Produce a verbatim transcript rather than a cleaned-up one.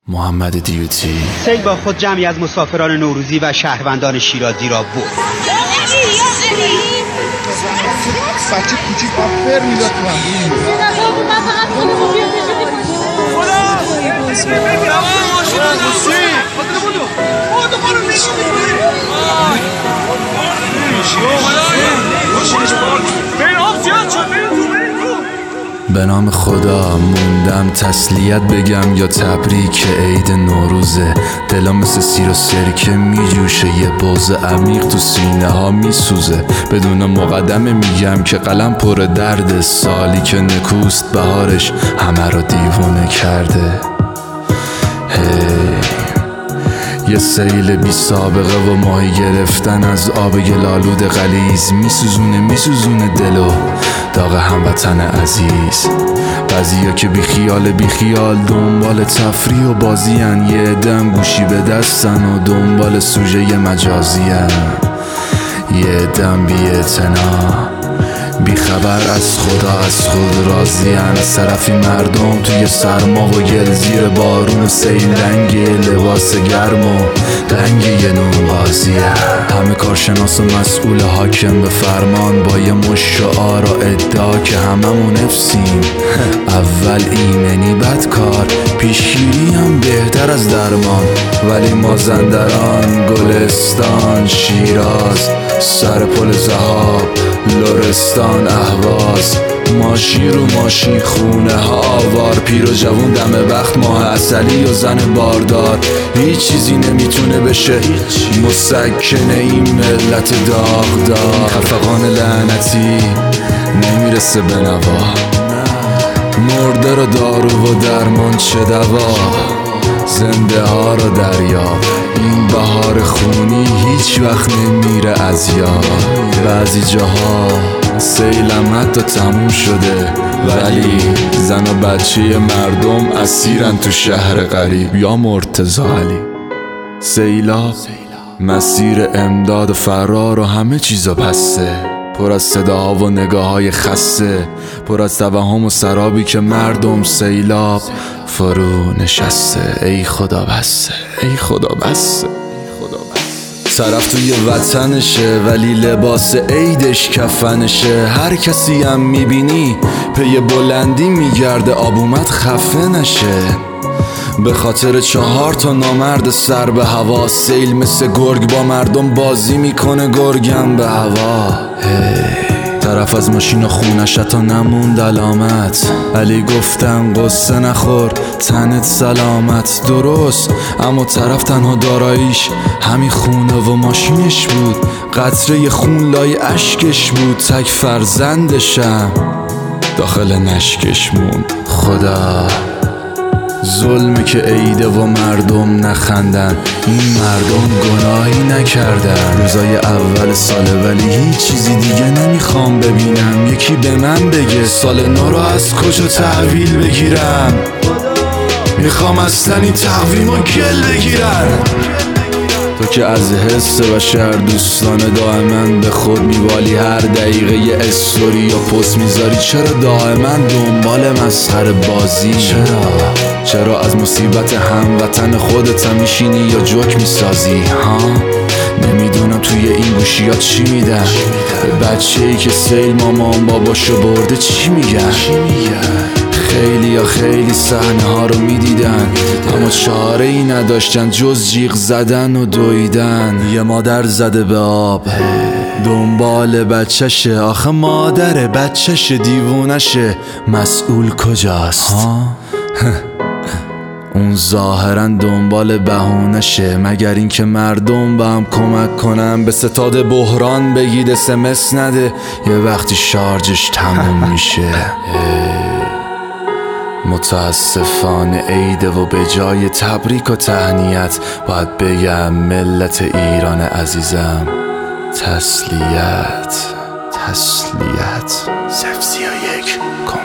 محمد دیوتی. سیل با خود جمعی از مسافران نوروزی و شهروندان شیرازی را برد. بچه کوچیک با فر میداد تو به نام خدا موندم تسلیت بگم یا تبریک عید نوروزه. دلم مثل سیر و سرکه میجوشه، یه بغض عمیق تو سینه ها میسوزه. بدون مقدمه میگم که قلم پر درد، سالی که نکوست بهارش همه رو دیوونه کرده. هی یه سیل بی سابقه و ماهی گرفتن از آب گلالود غلیظ میسوزونه میسوزونه دلو داغ هموطن عزیز. بعضیا که بی خیال بی خیال دنبال تفریح و بازیان، یه دم گوشی به دستن و دنبال سوژه مجازیان، یه دم بی اعتنا بی خبر از خدا از خود راضیان. از طرفی مردم توی سرما و گل زیر بارون و سیل رنگ لباس گرم و رنگ یه نون قاضیان. همه کارشناس و مسئول حاکم به فرمان با یه مش شعار و ادعا که هممون افسیم. اول ایمنی بد کار، پیشگیری هم بهتر از درمان. ولی مازندران، گلستان، شیراز، سر پل ذهاب، لرستان، اهواز، ماشین رو ماشین، خونه ها آوار، پیر و جوون دم وقت، ماه عسلی و زن باردار. هیچ چیزی نمیتونه بشه مسکنه این ملت داغدار. خفقان لعنتی نمیرسه به نوا، مرده رو دارو و درمان چه دوا. زنده ها رو دریاب، این بهار خونی هیچ وقت نمیره از یاد. بعضی جاها سیلم حتی تموم شده، ولی زن و بچه مردم اسیرن تو شهر غریب یا مرتضی علی. سیلاب مسیر امداد و فرار و همه چیزا پسته، پر از صداها و نگاه های خسته، پر از توهم و سرابی که مردم سیلاب فرو نشسته. ای خدا بسته، ای خدا بسته. طرف توی وطنشه ولی لباس عیدش کفنشه. هر کسی هم میبینی پی بلندی میگرده، آبومت خفه نشه. به خاطر چهار تا نامرد سر به هوا، سیل مثل گرگ با مردم بازی میکنه، گرگم به هوا. hey. طرف از ماشین و خونش تا نموند علامت، علی گفتم قصه نخور تنت سلامت. درست، اما طرف تنها داراییش همین خونه و ماشینش بود، قطره خون لای اشکش بود. تک فرزندشم داخل نشکش موند. خدا ظلمه که عیده و مردم نخندن، این مردم گناهی نکردن. روزای اول ساله ولی هیچ چیزی دیگه نمیخوام ببینم. یکی به من بگه سال نو رو از کجا تحویل بگیرم، میخوام از تنی تقویم و گل بگیرن. تو که از حس بشر دوستانه دائما به خود میوالی، هر دقیقه یه استوری یا پست میذاری. چرا دائما دنبال مسخره بازی؟ چرا چرا از مصیبت هموطن خودت هم میشینی یا جوک میسازی؟ ها نمیدونم توی این گوشیات چی میدن به بچه‌ای که سیل مامان باباشو برده. چی میگن؟ خیلی یا خیلی صحنه ها رو میدیدن، اما چاره ای نداشتن جز جیغ زدن و دویدن. یه مادر زده به آب دنبال بچهشه، آخه مادر بچهشه دیوونشه. مسئول کجاست؟ ها؟ اون ظاهرا دنبال بهونشه، مگر این که مردم با هم کمک کنن. به ستاد بحران بگید اسمس نده، یه وقتی شارژش تموم میشه. متاسفانه عیده و به جای تبریک و تهنیت باید بگم ملت ایران عزیزم تسلیت تسلیت. صفر سی و یک